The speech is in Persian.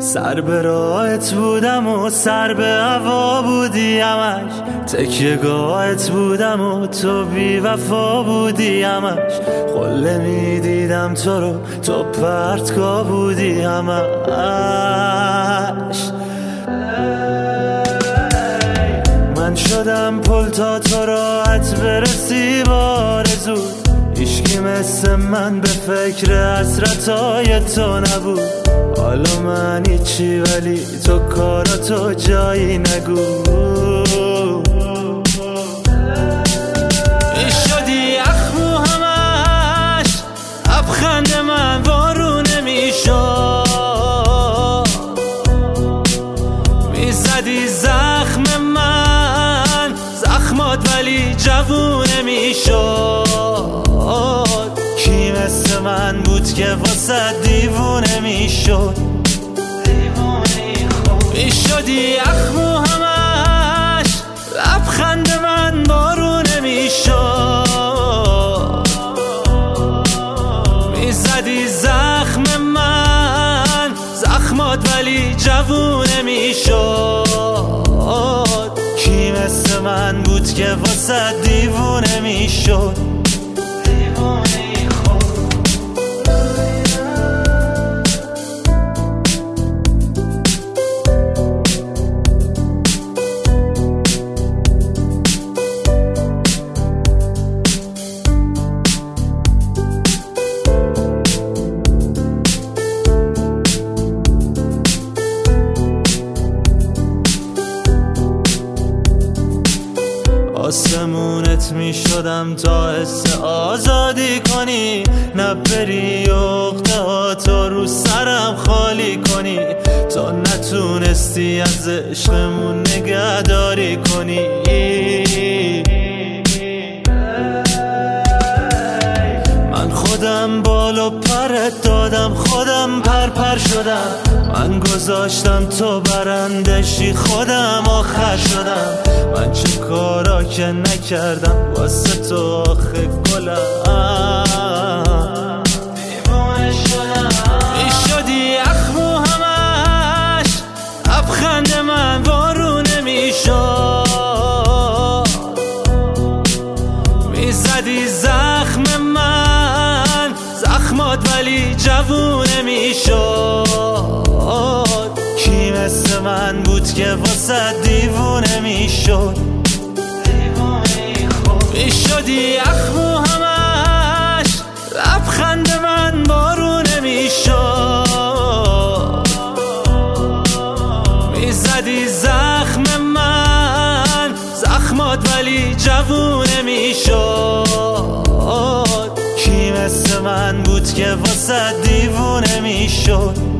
سر به راهت بودم و سر به هوا بودی همش، تکیه گاهت بودم و تو بی وفا بودی همش. قله می دیدم تو رو، تو پرتگاه بودی همش. من شدم پل تا تو راحت برسی بارزو، هیچکی مثل من به فکر حسرتای تو نبود. حالا من هیچی ولی تو کاراتو جایی نگو. شدی اخمو همش، ابخند من وارو نمیشد. میزدی زخم من زخمات ولی جوون نمیشد. کی مثل من بود که واسه دیوونه میشد. میشدی اخمو همش، لبخند من بارو نمیشد. میزدی زخم من زخمات ولی جوونه میشد. کی مثل من بود که واسه دیوونه میشد. آسمونت می شدم تا حس آزادی کنی، نبری عقده ها تو رو سرم خالی کنی. تا نتونستی از عشقمون نگهداری کنی. من خودم بالو پرت دادم، خودم پر شدم. من گذاشتم تو برندشی، خودم آخر شدم. من چه کارا که نکردم واسه تو آخه گلم. دیوانه شدم. میشدی اخمو همش، ابخند من وارو نمیشد. میزدی زخم من زخمات ولی جوونه میشد. کی مثل من بود که واسه دیوونه میشد. میشدی اخمو همش، لبخند من بارو نمیشد. میزدی زخم من زخمات ولی جوونه میشد. کی مثل من بود که واسه دیوونه میشد.